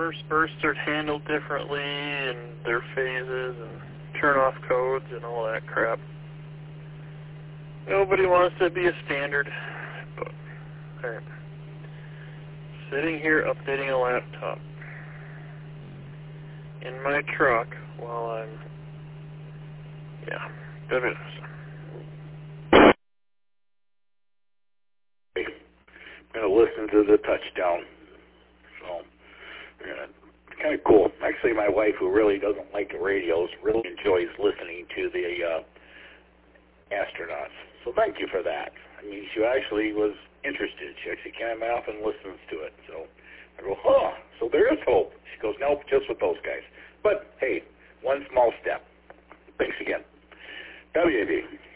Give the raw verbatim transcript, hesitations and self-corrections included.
burst, bursts are handled differently and their phases and turn-off codes and all that crap. Nobody wants to be a standard, but alright. Sitting here updating a laptop in my truck while I'm, yeah, good business. I'm going to listen to the touchdown. So, yeah, kind of cool. Actually, my wife, who really doesn't like the radios, really enjoys listening to the uh, astronauts. So thank you for that. I mean, she actually was interested. She actually came off and listens to it. So I go, huh, so there is hope. She goes, nope, just with those guys. But, hey, one small step. Thanks again. W A B.